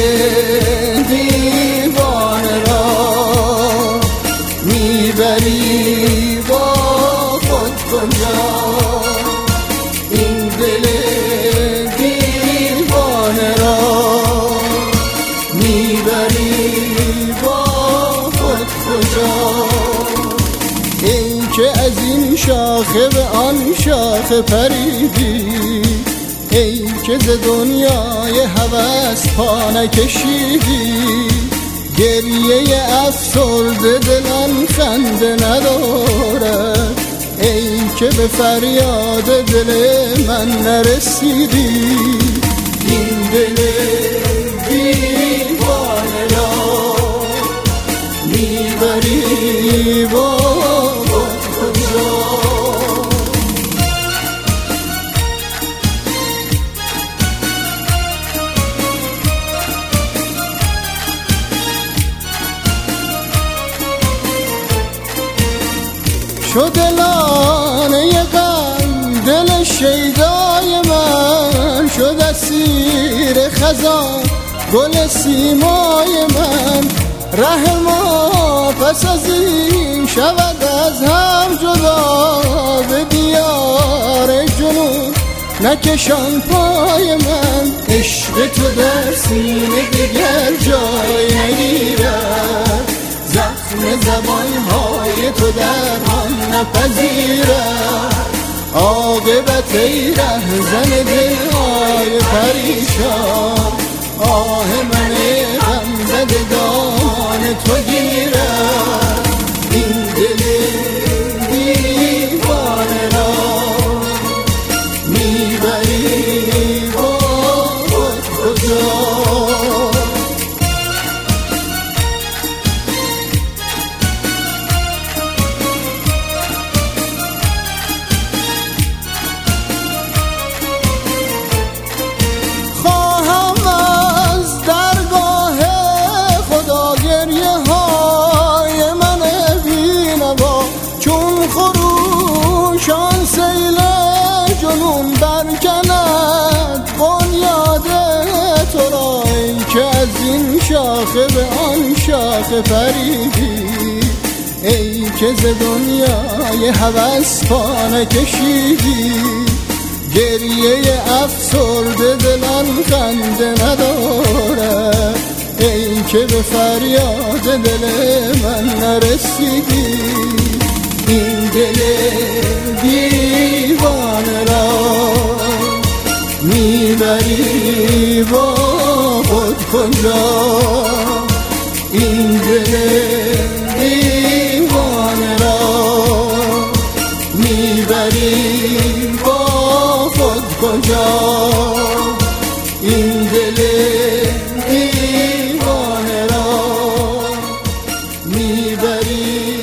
دیوانه را میبری با خود کجا؟ این دل دیوانه را میبری با خود کجا؟ ای که از این شاخه به آن شاخه پریدی، ای که ز دنیای هوس پا نکشیدی، گریه افسرده دلان خنده ندارد، ای که به فریاد دل من نرسیدی. این دل دیوانه را میبری با کجا؟ شد لانه غم دل شیدای من، شد اسیر خزان گل سیمای من. ره ما پس از این شود از هم جدا، به دیار جنون نکشان پای من. عشق تو در سینه دیگر جای نگیرد، زخم زبانهای تو درمان نپذیرد. عاقبت ای رهزن دلهای پریشان، آه من غم زده دامان تو گیرد. این دل دیوانه را میبری با خود کجا؟ شان سیل جنون برکند بنیاد تو را، ای که از این شاخه به آن شاخه پریدی، ای که ز دنیای هوس پا نکشیدی، گریه افسرده دلان خنده ندارد، ای که به فریاد دل من نرسیدی. این دل دیوانه را میبری با خود کجا؟ این دل دیوانه را میبری با خود کجا؟ این دل دیوانه را میبری